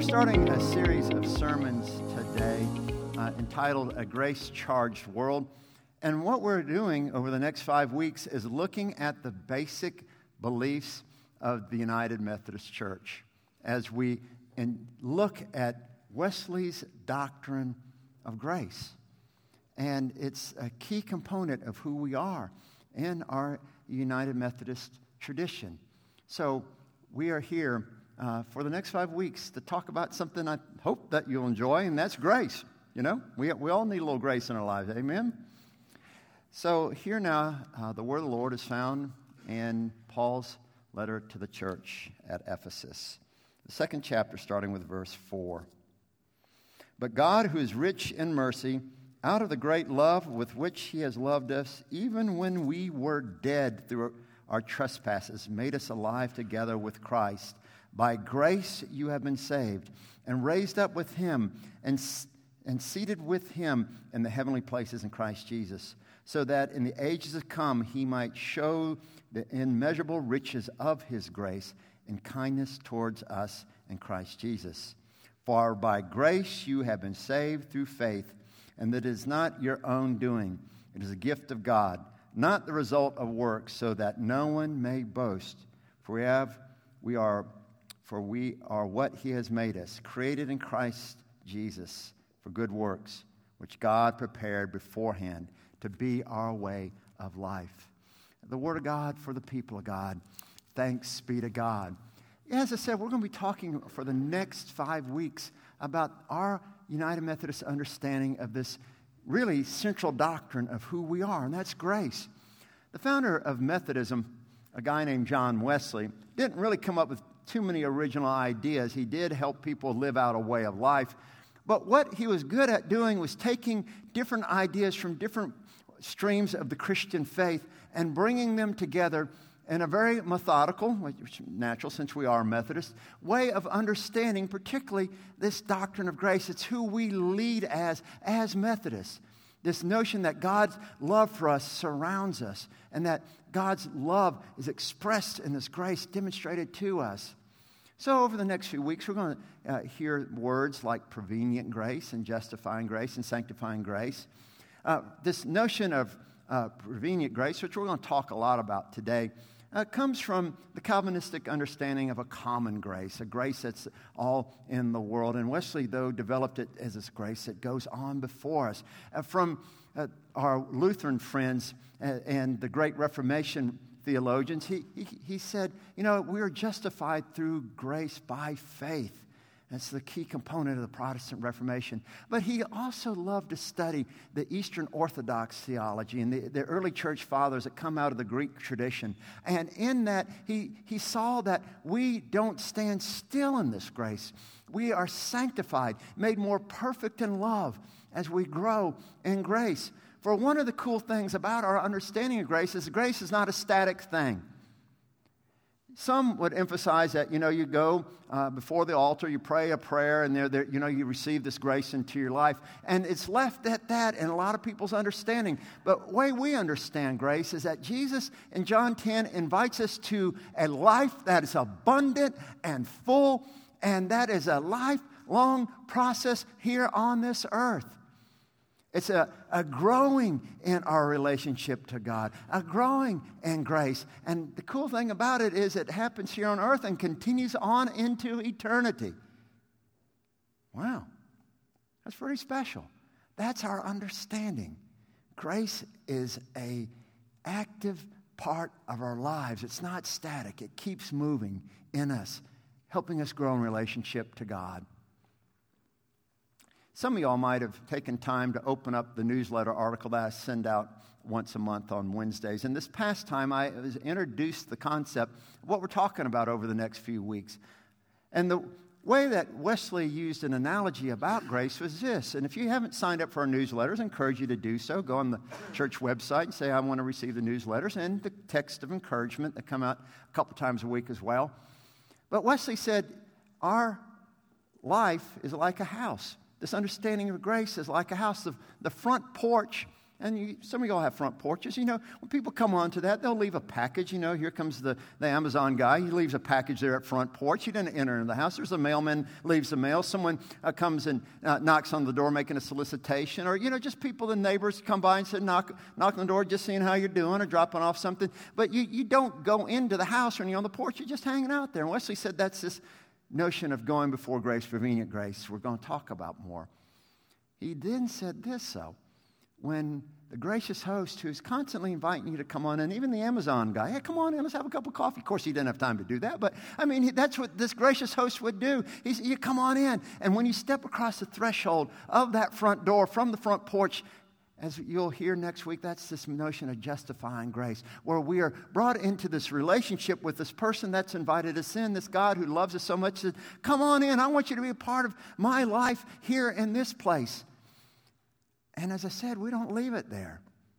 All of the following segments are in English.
starting a series of sermons today entitled A Grace-Charged World. And what we're doing over the next 5 weeks is looking at the basic beliefs of the United Methodist Church as we look at Wesley's doctrine of grace. And it's a key component of who we are in our United Methodist tradition. So we are here for the next 5 weeks to talk about something I hope that you'll enjoy, and that's grace. You know, we all need a little grace in our lives. Amen? So here now, the word of the Lord is found in Paul's letter to the church at Ephesus. The second chapter, starting with verse 4. But God, who is rich in mercy, out of the great love with which he has loved us, even when we were dead through our trespasses, made us alive together with Christ. By grace you have been saved, and raised up with him, and seated with him in the heavenly places in Christ Jesus, so that in the ages to come he might show the immeasurable riches of his grace and kindness towards us in Christ Jesus. For by grace you have been saved through faith, and that is not your own doing. It is a gift of God, not the result of works, so that no one may boast. For we are what he has made us, created in Christ Jesus for good works, which God prepared beforehand to be our way of life. The Word of God for the people of God. Thanks be to God. As I said, we're going to be talking for the next 5 weeks about our United Methodist understanding of this really central doctrine of who we are, and that's grace. The founder of Methodism, a guy named John Wesley, didn't really come up with too many original ideas. He did help people live out a way of life. But what he was good at doing was taking different ideas from different streams of the Christian faith and bringing them together in a very methodical, which is natural since we are Methodists, way of understanding particularly this doctrine of grace. It's who we lead as Methodists. This notion that God's love for us surrounds us and that God's love is expressed in this grace demonstrated to us. So over the next few weeks, we're going to hear words like prevenient grace and justifying grace and sanctifying grace. This notion of prevenient grace, which we're going to talk a lot about today, comes from the Calvinistic understanding of a common grace, a grace that's all in the world. And Wesley, though, developed it as this grace that goes on before us. From our Lutheran friends and the great Reformation theologians, he said, you know, we are justified through grace by faith. That's the key component of the Protestant Reformation. But he also loved to study the Eastern Orthodox theology and the early church fathers that come out of the Greek tradition. And in that, he saw that we don't stand still in this grace. We are sanctified, made more perfect in love as we grow in grace. For one of the cool things about our understanding of grace is not a static thing. Some would emphasize that, you know, you go before the altar, you pray a prayer, and there, you know, you receive this grace into your life. And it's left at that in a lot of people's understanding. But the way we understand grace is that Jesus in John 10 invites us to a life that is abundant and full, and that is a lifelong process here on this earth. It's a growing in our relationship to God, a growing in grace. And the cool thing about it is it happens here on earth and continues on into eternity. Wow, that's pretty special. That's our understanding. Grace is an active part of our lives. It's not static. It keeps moving in us, helping us grow in relationship to God. Some of y'all might have taken time to open up the newsletter article that I send out once a month on Wednesdays. And this past time, I introduced the concept of what we're talking about over the next few weeks. And the way that Wesley used an analogy about grace was this. And if you haven't signed up for our newsletters, I encourage you to do so. Go on the church website and say, I want to receive the newsletters and the text of encouragement that come out a couple times a week as well. But Wesley said, our life is like a house. This understanding of grace is like a house. The front porch And some of y'all have front porches. When people come onto that, they'll leave a package. Here comes the Amazon guy. He leaves a package there at front porch. He didn't enter into the house. There's a mailman, leaves the mail. Someone comes and knocks on the door making a solicitation. Or, just people, the neighbors come by and say, knock on the door, just seeing how you're doing or dropping off something. But you don't go into the house when you're on the porch. You're just hanging out there. And Wesley said that's this notion of going before grace, prevenient grace, we're going to talk about more. He then said this, though. When the gracious host who's constantly inviting you to come on in, even the Amazon guy, hey, come on in, let's have a cup of coffee. Of course, he didn't have time to do that, but that's what this gracious host would do. You come on in, and when you step across the threshold of that front door from the front porch, as you'll hear next week, that's this notion of justifying grace, where we are brought into this relationship with this person that's invited us in, this God who loves us so much, says, come on in, I want you to be a part of my life here in this place. And as I said, we don't leave it there.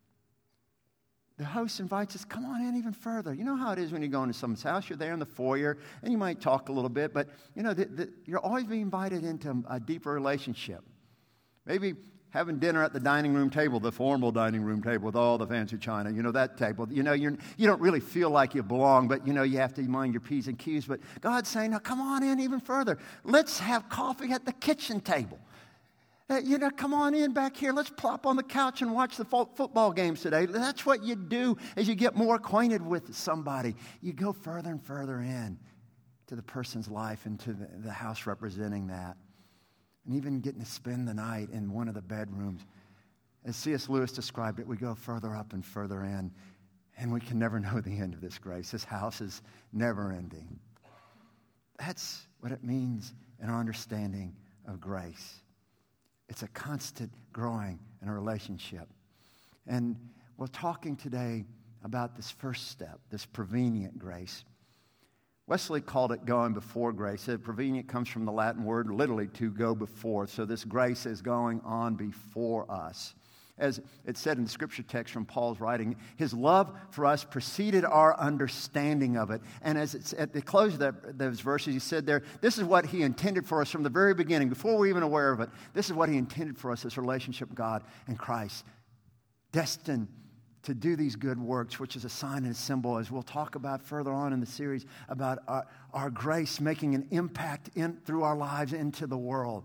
The host invites us, come on in even further. You know how it is when you go into someone's house. You're there in the foyer, and you might talk a little bit, but, you're always being invited into a deeper relationship. Maybe having dinner at the dining room table, the formal dining room table with all the fancy china, that table. You don't really feel like you belong, but, you have to mind your P's and Q's. But God's saying, now come on in even further. Let's have coffee at the kitchen table. Come on in back here. Let's plop on the couch and watch the football games today. That's what you do as you get more acquainted with somebody. You go further and further in to the person's life and to the house representing that. And even getting to spend the night in one of the bedrooms. As C.S. Lewis described it, we go further up and further in, and we can never know the end of this grace. This house is never ending. That's what it means in our understanding of grace. It's a constant growing in a relationship. And we're talking today about this first step, this prevenient grace. Wesley called it going before grace. Prevenient comes from the Latin word literally to go before. So this grace is going on before us. As it said in the scripture text from Paul's writing, his love for us preceded our understanding of it. And as it's at the close of those verses, he said there, this is what he intended for us from the very beginning, before we were even aware of it. This is what he intended for us, this relationship with God and Christ. Destined to do these good works, which is a sign and a symbol, as we'll talk about further on in the series, about our grace making an impact through our lives into the world.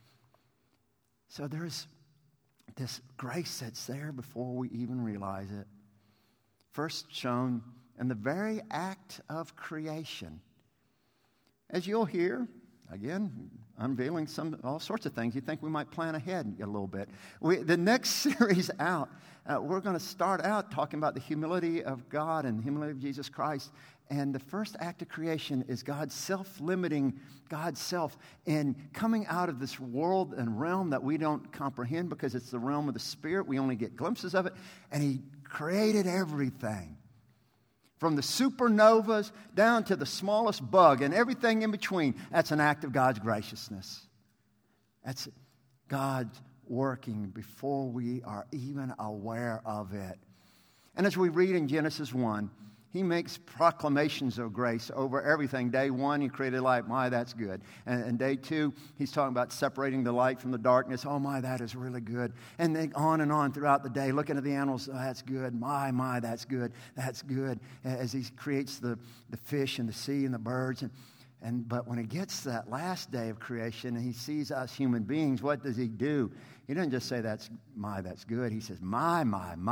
So there's this grace that's there before we even realize it. First shown in the very act of creation. As you'll hear, again, unveiling all sorts of things. You think we might plan ahead a little bit. The next series out, we're going to start out talking about the humility of God and the humility of Jesus Christ. And the first act of creation is God's self-limiting, God's self, in coming out of this world and realm that we don't comprehend because it's the realm of the Spirit. We only get glimpses of it. And He created everything. From the supernovas down to the smallest bug and everything in between. That's an act of God's graciousness. That's God working before we are even aware of it. And as we read in Genesis 1, He makes proclamations of grace over everything. Day 1, He created light. My, that's good. And day 2, He's talking about separating the light from the darkness. Oh, my, that is really good. And then on throughout the day, looking at the animals. Oh, that's good. My, that's good. That's good. As He creates the fish and the sea and the birds. But when it gets to that last day of creation and He sees us human beings, what does He do? He doesn't just say, that's good. He says, my.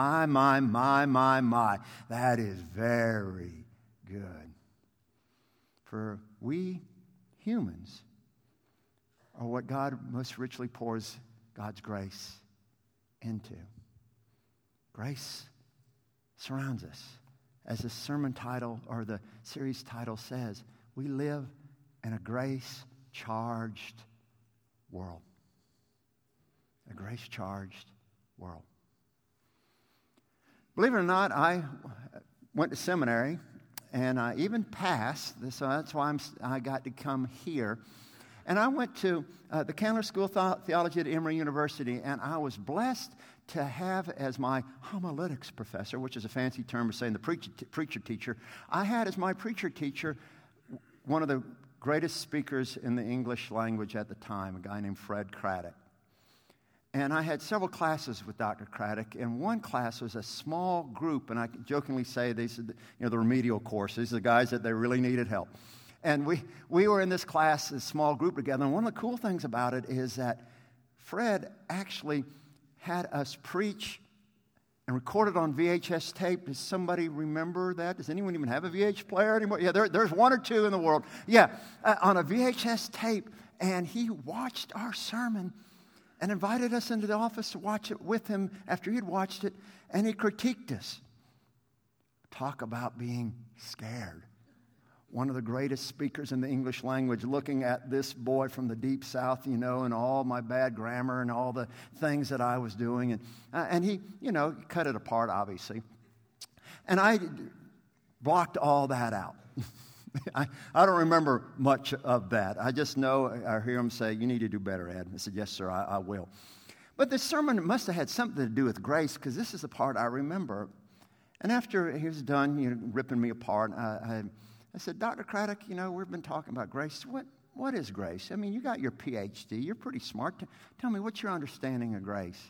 That is very good. For we humans are what God most richly pours God's grace into. Grace surrounds us. As the sermon title or the series title says, we live in a grace-charged world. A grace-charged world. Believe it or not, I went to seminary, and I even passed, so that's why I got to come here. And I went to the Candler School of Theology at Emory University, and I was blessed to have as my homiletics professor, which is a fancy term for saying the preacher teacher. I had as my preacher teacher one of the greatest speakers in the English language at the time, a guy named Fred Craddock. And I had several classes with Dr. Craddock, and one class was a small group, and I jokingly say these are the remedial courses, the guys that they really needed help. And we were in this class, this small group together, and one of the cool things about it is that Fred actually had us preach and recorded on VHS tape. Does somebody remember that? Does anyone even have a VHS player anymore? Yeah, there's one or two in the world. Yeah, on a VHS tape, and he watched our sermon and invited us into the office to watch it with him after he'd watched it, and he critiqued us. Talk about being scared. One of the greatest speakers in the English language, looking at this boy from the deep South, and all my bad grammar and all the things that I was doing. And he, cut it apart, obviously. And I blocked all that out. I don't remember much of that. I just know I hear him say, "You need to do better, Ed." I said, "Yes, sir, I will." But the sermon must have had something to do with grace, because this is the part I remember. And after he was done, ripping me apart, I said, "Dr. Craddock, we've been talking about grace. What is grace? I mean, you got your PhD. You're pretty smart. Tell me, what's your understanding of grace?"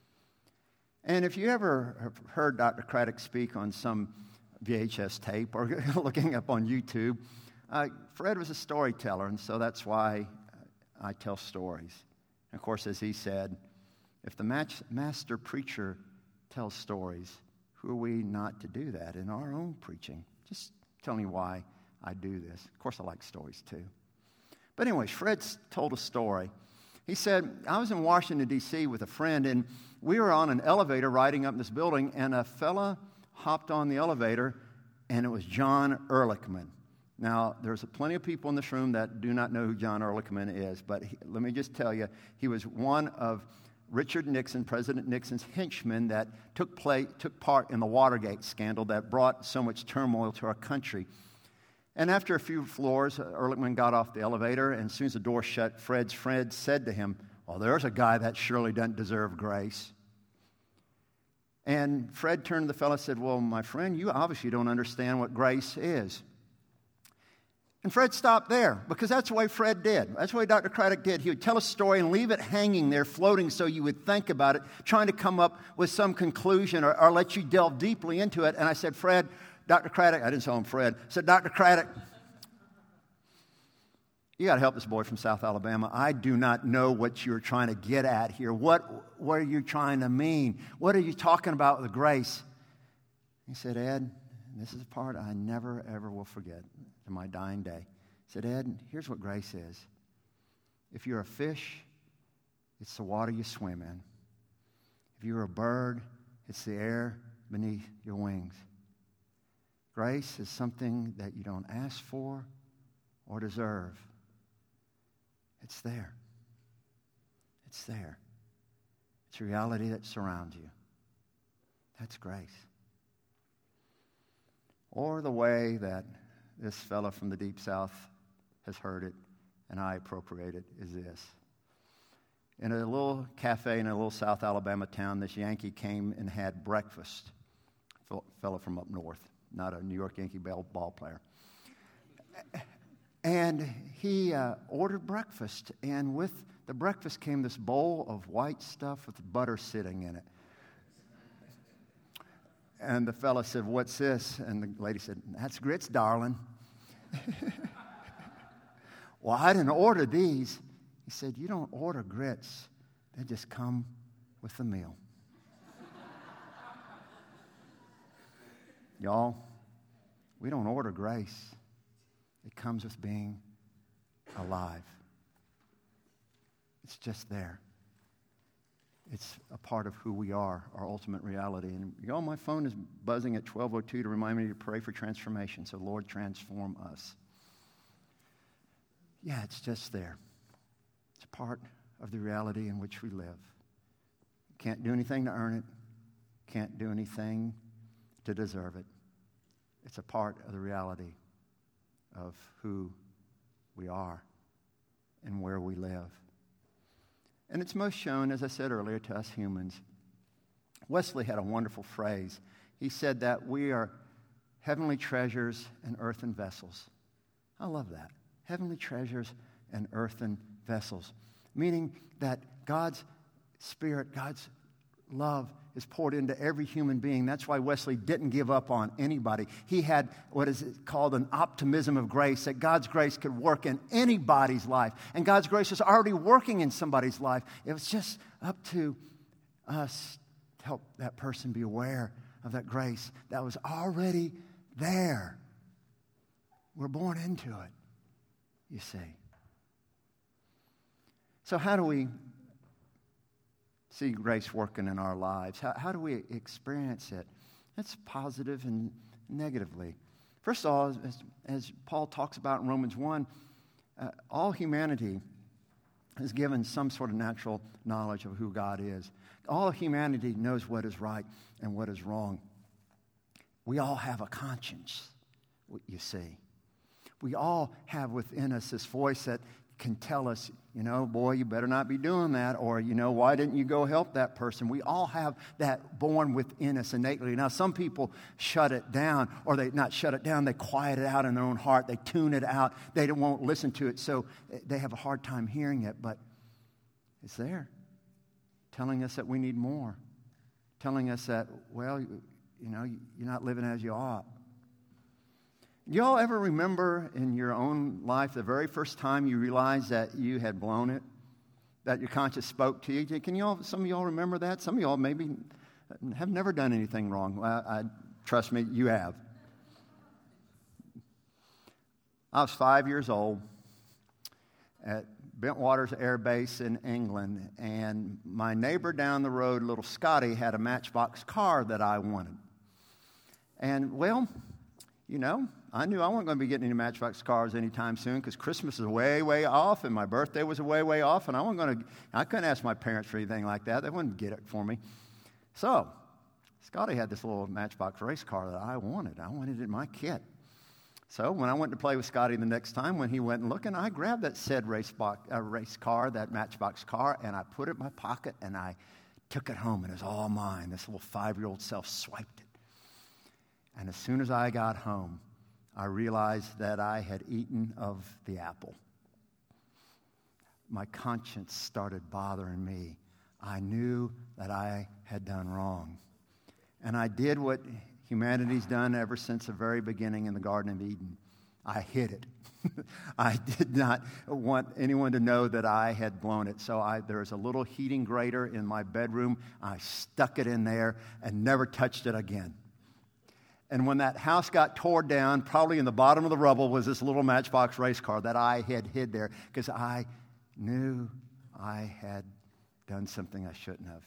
And if you ever have heard Dr. Craddock speak on some VHS tape or looking up on YouTube, Fred was a storyteller, and so that's why I tell stories. And of course, as he said, if the master preacher tells stories, who are we not to do that in our own preaching? Just tell me why I do this. Of course, I like stories too. But anyways, Fred told a story. He said, I was in Washington, D.C. with a friend, and we were on an elevator riding up in this building, and a fella hopped on the elevator, and it was John Ehrlichman. Now, there's plenty of people in this room that do not know who John Ehrlichman is, but let me just tell you, he was one of Richard Nixon, President Nixon's henchmen that took part in the Watergate scandal that brought so much turmoil to our country. And after a few floors, Ehrlichman got off the elevator, and as soon as the door shut, Fred's friend said to him, "Well, there's a guy that surely doesn't deserve grace." And Fred turned to the fellow and said, "Well, my friend, you obviously don't understand what grace is." And Fred stopped there, because that's the way Fred did. That's the way Dr. Craddock did. He would tell a story and leave it hanging there, floating, so you would think about it, trying to come up with some conclusion or let you delve deeply into it. And I said, Dr. Craddock, I didn't call him Fred, I said, "Dr. Craddock, you got to help this boy from South Alabama. I do not know what you're trying to get at here. What are you trying to mean? What are you talking about with grace?" He said, "Ed," and this is the part I never, ever will forget to my dying day. He said, "Ed, here's what grace is. If you're a fish, it's the water you swim in. If you're a bird, it's the air beneath your wings. Grace is something that you don't ask for or deserve. It's there. It's there. It's a reality that surrounds you. That's grace." Or the way that this fellow from the Deep South has heard it, and I appropriate it, is this. In a little cafe in a little South Alabama town, this Yankee came and had breakfast. Fellow from up north, not a New York Yankee ball player. And he ordered breakfast, and with the breakfast came this bowl of white stuff with butter sitting in it. And the fella said, "What's this?" And the lady said, "That's grits, darling." "Well, I didn't order these." He said, "You don't order grits. They just come with the meal." Y'all, we don't order grace. It comes with being alive. It's just there. It's a part of who we are, our ultimate reality. And y'all, my phone is buzzing at 12:02 to remind me to pray for transformation. So, Lord, transform us. Yeah, it's just there. It's a part of the reality in which we live. Can't do anything to earn it. Can't do anything to deserve it. It's a part of the reality of who we are and where we live. And it's most shown, as I said earlier, to us humans. Wesley had a wonderful phrase. He said that we are heavenly treasures and earthen vessels. I love that. Heavenly treasures and earthen vessels. Meaning that God's Spirit, God's love is poured into every human being. That's why Wesley didn't give up on anybody. He had what is called an optimism of grace, that God's grace could work in anybody's life. And God's grace is already working in somebody's life. It was just up to us to help that person be aware of that grace that was already there. We're born into it, you see. So how do we see grace working in our lives? How do we experience it? It's positive and negatively. First of all, as Paul talks about in Romans 1, all humanity is given some sort of natural knowledge of who God is. All humanity knows what is right and what is wrong. We all have a conscience, you see. We all have within us this voice that can tell us, boy, you better not be doing that, or, why didn't you go help that person? We all have that born within us innately. Now, some people shut it down, or they not shut it down, they quiet it out in their own heart, they tune it out, they won't listen to it, so they have a hard time hearing it, but it's there, telling us that we need more, telling us that, well, you're not living as you ought. Y'all ever remember in your own life the very first time you realized that you had blown it? That your conscience spoke to you? Some of y'all remember that? Some of y'all maybe have never done anything wrong. Well, trust me, you have. I was 5 years old at Bentwaters Air Base in England, and my neighbor down the road, little Scotty, had a Matchbox car that I wanted. And, well, I knew I wasn't going to be getting any Matchbox cars anytime soon because Christmas is way, way off, and my birthday was way, way off, and I couldn't ask my parents for anything like that. They wouldn't get it for me. So, Scotty had this little Matchbox race car that I wanted. I wanted it in my kit. So, when I went to play with Scotty the next time, when he went looking, I grabbed that said race car, that Matchbox car, and I put it in my pocket, and I took it home, and it was all mine. This little 5-year-old self swiped it. And as soon as I got home, I realized that I had eaten of the apple. My conscience started bothering me. I knew that I had done wrong. And I did what humanity's done ever since the very beginning in the Garden of Eden. I hid it. I did not want anyone to know that I had blown it. So there was a little heating grater in my bedroom. I stuck it in there and never touched it again. And when that house got torn down, probably in the bottom of the rubble was this little Matchbox race car that I had hid there because I knew I had done something I shouldn't have.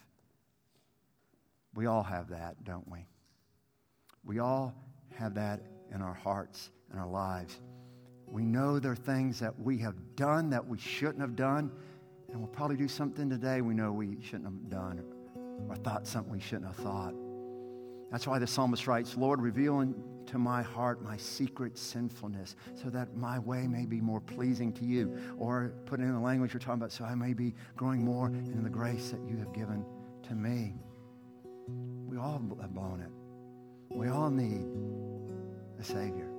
We all have that, don't we? We all have that in our hearts and our lives. We know there are things that we have done that we shouldn't have done, and we'll probably do something today we know we shouldn't have done or thought something we shouldn't have thought. That's why the psalmist writes, Lord, reveal into my heart my secret sinfulness so that my way may be more pleasing to you. Or put it in the language you're talking about, so I may be growing more in the grace that you have given to me. We all have blown it. We all need a Savior.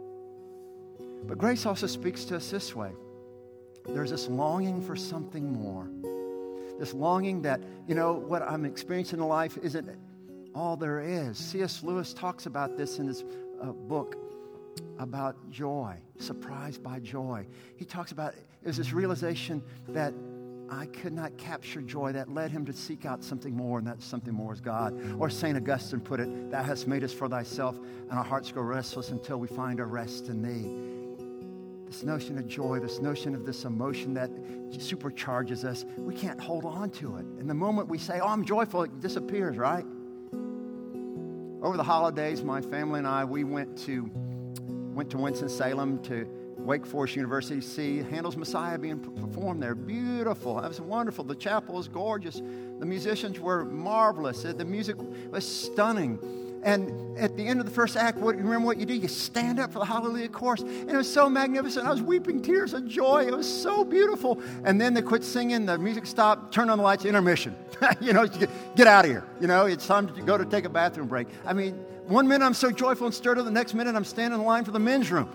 But grace also speaks to us this way. There's this longing for something more. This longing that, what I'm experiencing in life isn't all there is. C.S. Lewis talks about this in his book about joy, Surprised by Joy. He talks about it was this realization that I could not capture joy that led him to seek out something more, and that something more is God. Or St. Augustine put it, thou hast made us for thyself, and our hearts grow restless until we find our rest in thee. This notion of joy, this notion of this emotion that supercharges us, we can't hold on to it. And the moment we say, I'm joyful, it disappears, right? Over the holidays, my family and I, we went to Winston-Salem to Wake Forest University to see Handel's Messiah being performed there. Beautiful. That was wonderful. The chapel was gorgeous. The musicians were marvelous. The music was stunning. And at the end of the first act, remember what you do? You stand up for the Hallelujah chorus. And it was so magnificent. I was weeping tears of joy. It was so beautiful. And then they quit singing. The music stopped. Turn on the lights. Intermission. Get out of here. It's time to go to take a bathroom break. 1 minute I'm so joyful and stirred up. The next minute I'm standing in line for the men's room.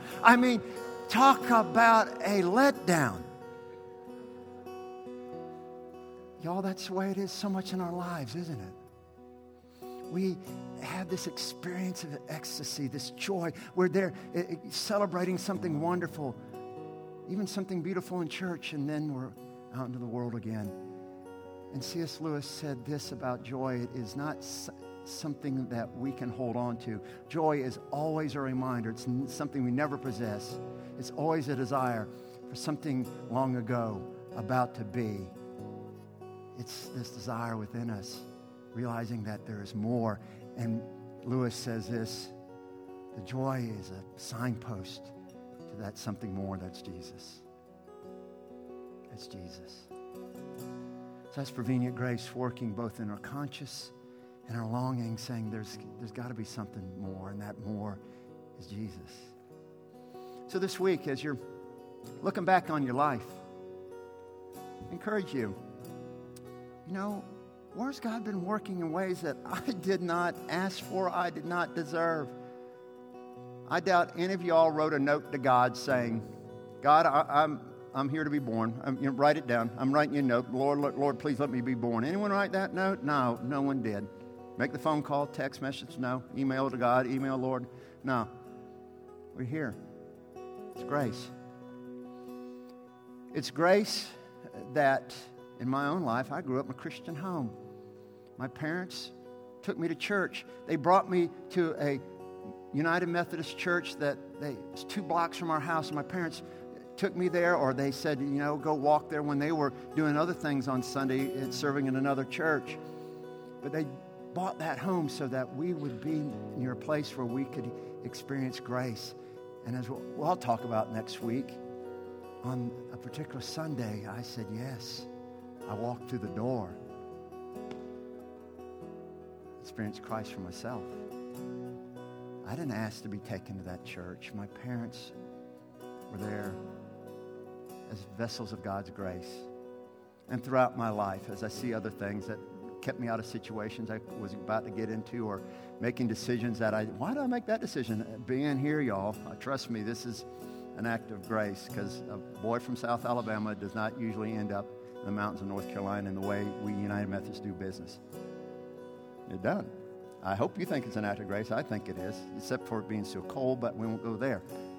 Talk about a letdown. Y'all, that's the way it is so much in our lives, isn't it? We have this experience of ecstasy, this joy. We're there celebrating something wonderful, even something beautiful in church, and then we're out into the world again. And C.S. Lewis said this about joy: it is not something that we can hold on to. Joy is always a reminder. It's something we never possess. It's always a desire for something long ago about to be. It's this desire within us, realizing that there is more. And Lewis says this: the joy is a signpost to that something more. That's Jesus. That's Jesus. So that's Prevenient Grace working both in our conscious and our longing, saying there's got to be something more, and that more is Jesus. So this week, as you're looking back on your life, I encourage you, where's God been working in ways that I did not ask for, I did not deserve? I doubt any of y'all wrote a note to God saying, God, I'm here to be born. Write it down. I'm writing you a note. Lord, please let me be born. Anyone write that note? No one did. Make the phone call, text message, no. Email to God, email Lord, no. We're here. It's grace. It's grace that in my own life, I grew up in a Christian home. My parents took me to church. They brought me to a United Methodist church it's 2 blocks from our house, and my parents took me there, or they said, go walk there when they were doing other things on Sunday and serving in another church. But they bought that home so that we would be near a place where we could experience grace. And as we'll talk about next week, on a particular Sunday, I said yes. I walked through the door, experienced Christ for myself. I didn't ask to be taken to that church. My parents were there as vessels of God's grace. And throughout my life, as I see other things that kept me out of situations I was about to get into, or making decisions why did I make that decision? Being here, y'all, trust me, this is an act of grace, because a boy from South Alabama does not usually end up in the mountains of North Carolina in the way we United Methodists do business. It doesn't. I hope you think it's an act of grace. I think it is, except for it being so cold, but we won't go there.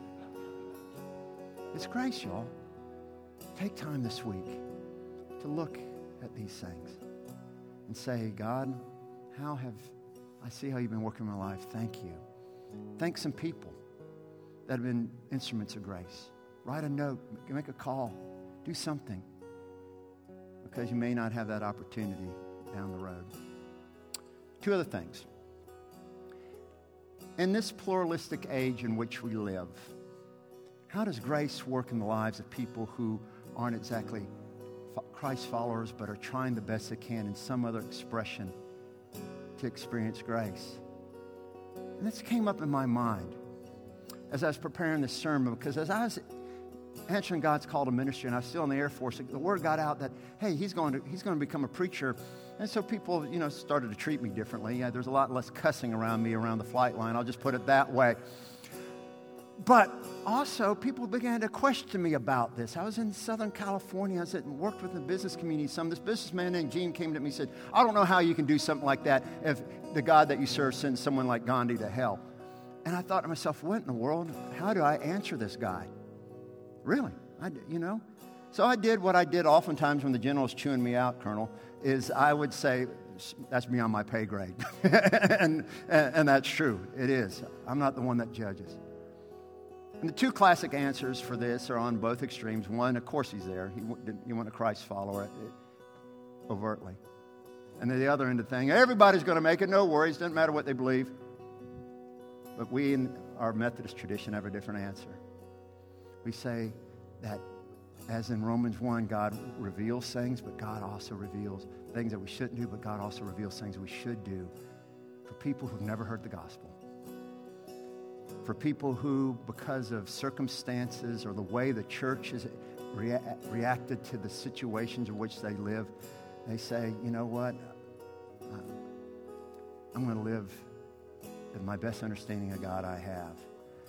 It's grace, y'all. Take time this week to look at these things and say, God, I see how you've been working in my life. Thank you. Thank some people that have been instruments of grace. Write a note, make a call, do something, because you may not have that opportunity down the road. 2 other things. In this pluralistic age in which we live, how does grace work in the lives of people who aren't exactly Christ followers but are trying the best they can in some other expression to experience grace? And this came up in my mind as I was preparing this sermon, because as I was answering God's call to ministry, and I was still in the Air Force, the word got out that, hey, he's going to become a preacher. And so people, started to treat me differently. Yeah, there's a lot less cussing around me around the flight line. I'll just put it that way. But also, people began to question me about this. I was in Southern California. I worked with the business community. This businessman named Gene came to me and said, I don't know how you can do something like that if the God that you serve sends someone like Gandhi to hell. And I thought to myself, what in the world? How do I answer this guy? Really? So I did what I did oftentimes when the general's chewing me out, Colonel, is I would say, that's beyond my pay grade. and that's true. It is. I'm not the one that judges. And the 2 classic answers for this are on both extremes. One, of course he's there. You want a Christ follower overtly. And then the other end of the thing, everybody's going to make it, no worries, doesn't matter what they believe. But we in our Methodist tradition have a different answer. We say that, as in Romans 1, God reveals things, but God also reveals things that we shouldn't do, but God also reveals things we should do for people who've never heard the gospel. For people who, because of circumstances or the way the church has reacted to the situations in which they live, they say, you know what, I'm going to live with my best understanding of God I have.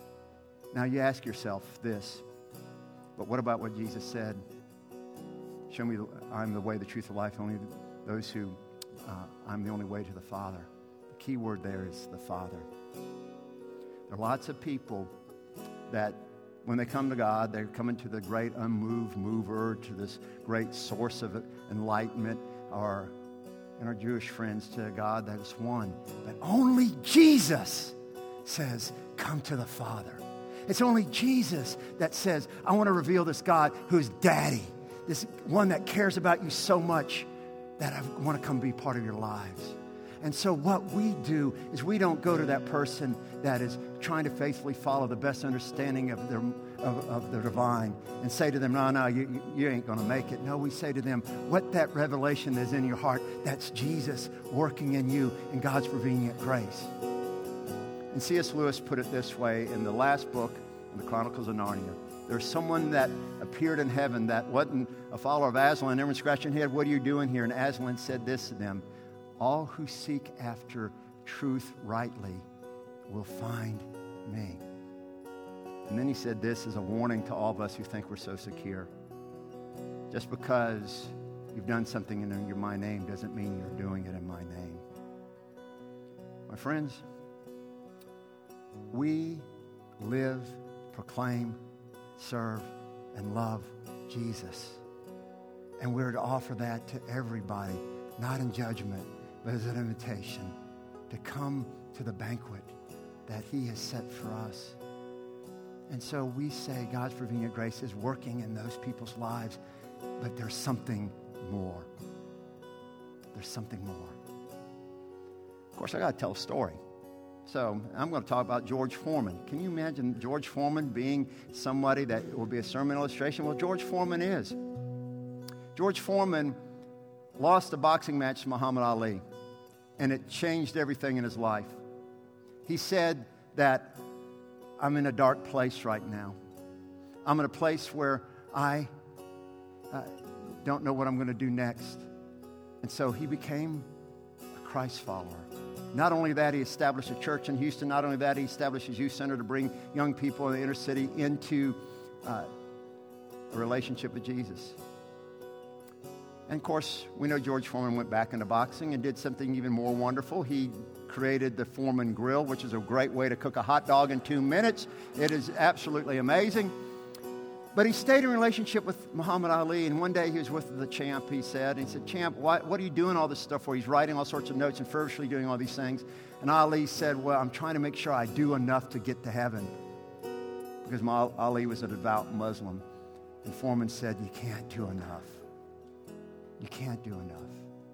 Now you ask yourself this, but what about what Jesus said? show me, I'm the way, the truth, the life, only those who, I'm the only way to the Father. The key word there is the Father. There are lots of people that when they come to God, they're coming to the great unmoved mover, to this great source of enlightenment, or in our Jewish friends, to God that is one. But only Jesus says, come to the Father. It's only Jesus that says, I want to reveal this God who's daddy, this one that cares about you so much that I want to come be part of your lives. And so what we do is we don't go to that person that is trying to faithfully follow the best understanding of the divine and say to them, no, you ain't going to make it. No, we say to them, what that revelation is in your heart, that's Jesus working in you in God's prevenient grace. And C.S. Lewis put it this way in the last book, in the Chronicles of Narnia. There's someone that appeared in heaven that wasn't a follower of Aslan. Everyone scratching their head, what are you doing here? And Aslan said this to them, all who seek after truth rightly will find me. And then he said this as a warning to all of us who think we're so secure. Just because you've done something in my name doesn't mean you're doing it in my name. My friends, we live, proclaim, serve, and love Jesus. And we're to offer that to everybody, not in judgment, but as an invitation to come to the banquet that he has set for us. And so we say God's prevenient grace is working in those people's lives, but there's something more. There's something more. Of course, I got to tell a story. So I'm going to talk about George Foreman. Can you imagine George Foreman being somebody that will be a sermon illustration? Well, George Foreman is. George Foreman lost a boxing match to Muhammad Ali, and it changed everything in his life. He said that, I'm in a dark place right now. I'm in a place where I don't know what I'm going to do next. And so he became a Christ follower. Not only that, he established a church in Houston. Not only that, he established his youth center to bring young people in the inner city into a relationship with Jesus. And of course, we know George Foreman went back into boxing and did something even more wonderful. He created the Foreman Grill, which is a great way to cook a hot dog in 2 minutes. It is absolutely amazing. But he stayed in relationship with Muhammad Ali, and one day he was with the champ, he said. Champ, what are you doing all this stuff for? He's writing all sorts of notes and feverishly doing all these things. And Ali said, well, I'm trying to make sure I do enough to get to heaven. Because Ali was a devout Muslim. And Foreman said, you can't do enough. You can't do enough.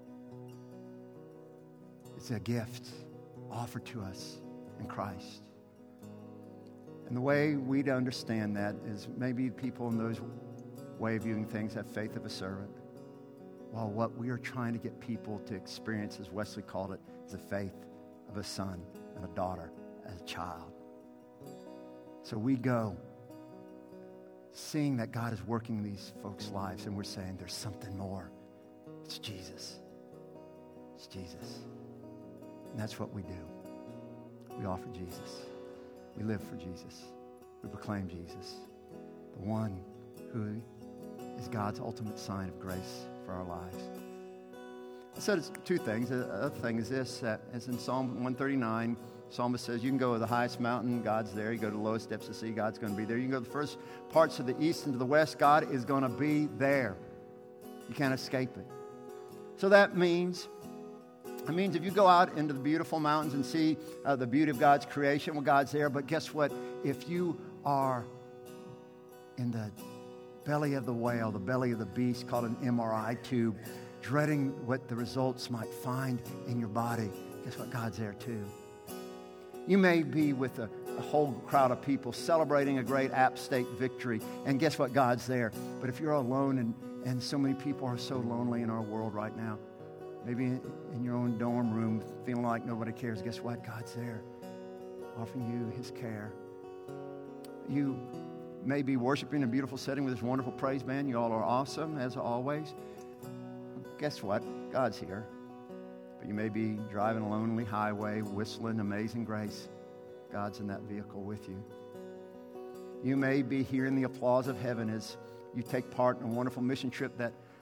It's a gift offered to us in Christ. And the way we to understand that is maybe people in those way of viewing things have faith of a servant. While what we are trying to get people to experience, as Wesley called it, is the faith of a son and a daughter as a child. So we go seeing that God is working in these folks' lives, and we're saying there's something more. It's Jesus. It's Jesus. And that's what we do. We offer Jesus. We live for Jesus. We proclaim Jesus, the one who is God's ultimate sign of grace for our lives. I said it's two things. The other thing is this, as in Psalm 139, psalmist says, you can go to the highest mountain, God's there. You go to the lowest depths of the sea, God's going to be there. You can go to the first parts of the east and to the west, God is going to be there. You can't escape it. So that means if you go out into the beautiful mountains and see the beauty of God's creation, well, God's there. But guess what? If you are in the belly of the whale, the belly of the beast, called an MRI tube, dreading what the results might find in your body, guess what? God's there too. You may be with a whole crowd of people celebrating a great App State victory, and guess what? God's there. But if you're alone, and so many people are so lonely in our world right now, maybe in your own dorm room, feeling like nobody cares. Guess what? God's there, offering you his care. You may be worshiping in a beautiful setting with this wonderful praise band. You all are awesome, as always. Guess what? God's here. But you may be driving a lonely highway, whistling Amazing Grace. God's in that vehicle with you. You may be hearing the applause of heaven as you take part in a wonderful mission trip that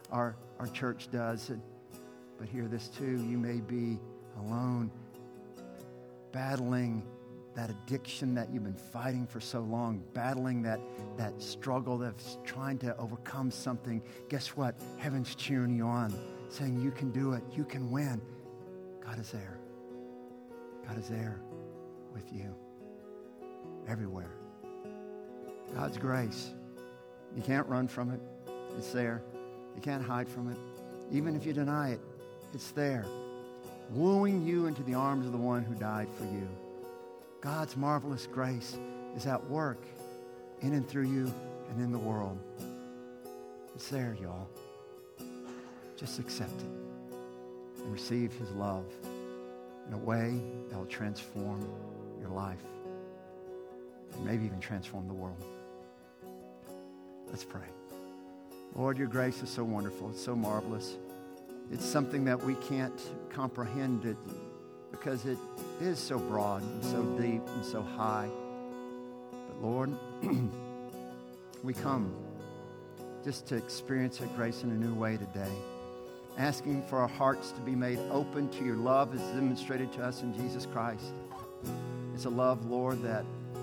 our church does. But hear this too, you may be alone, battling that addiction that you've been fighting for so long, battling that struggle that's trying to overcome something. Guess what? Heaven's cheering you on, saying you can do it, you can win. God is there. God is there with you everywhere. God's grace, you can't run from it. It's there. You can't hide from it. Even if you deny it, it's there, wooing you into the arms of the one who died for you. God's marvelous grace is at work in and through you and in the world. It's there, y'all. Just accept it and receive his love in a way that will transform your life and maybe even transform the world. Let's pray. Lord, your grace is so wonderful. It's so marvelous. It's something that we can't comprehend it because it is so broad and so deep and so high. But Lord, we come just to experience that grace in a new way today, asking for our hearts to be made open to your love as demonstrated to us in Jesus Christ. It's a love, Lord, that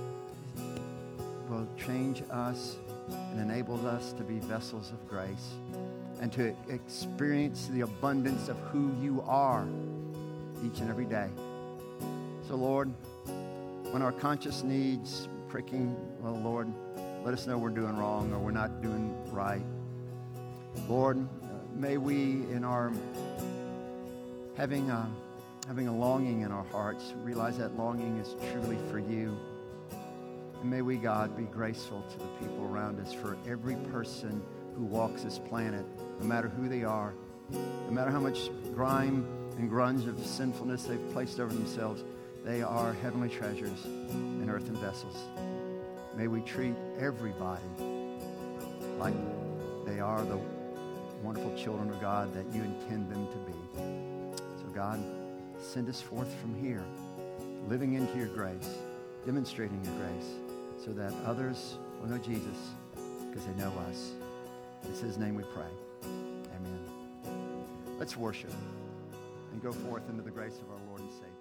will change us and enables us to be vessels of grace and to experience the abundance of who you are each and every day. So, Lord, when our conscience needs pricking, well, Lord, let us know we're doing wrong or we're not doing right. Lord, may we, in our having a longing in our hearts, realize that longing is truly for you. And may we, God, be graceful to the people around us, for every person who walks this planet, no matter who they are, no matter how much grime and grunge of sinfulness they've placed over themselves, they are heavenly treasures in earthen vessels. May we treat everybody like they are the wonderful children of God that you intend them to be. So God, send us forth from here, living into your grace, demonstrating your grace, so that others will know Jesus because they know us. It's his name we pray. Amen. Let's worship and go forth into the grace of our Lord and Savior.